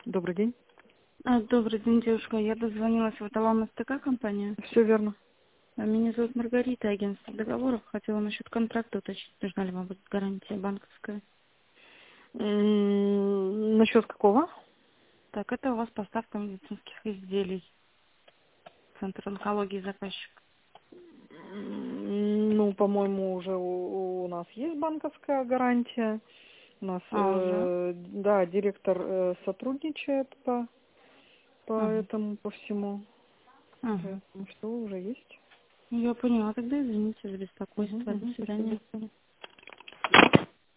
Добрый день. Добрый день, девушка. Я дозвонилась в Аталам СТК компания. Все верно. Меня зовут Маргарита, агентство договоров. Хотела насчет контракта уточнить, нужна ли вам будет гарантия банковская. Насчет какого? Так, это у вас поставка медицинских изделий. Центр онкологии заказчик. Ну, по-моему, уже у нас есть банковская гарантия. У нас, Уже? да, директор сотрудничает по Ага. этому, по всему. Ага. Поэтому что уже есть. Я поняла. Тогда извините за беспокойство. До Спасибо. свидания. До свидания.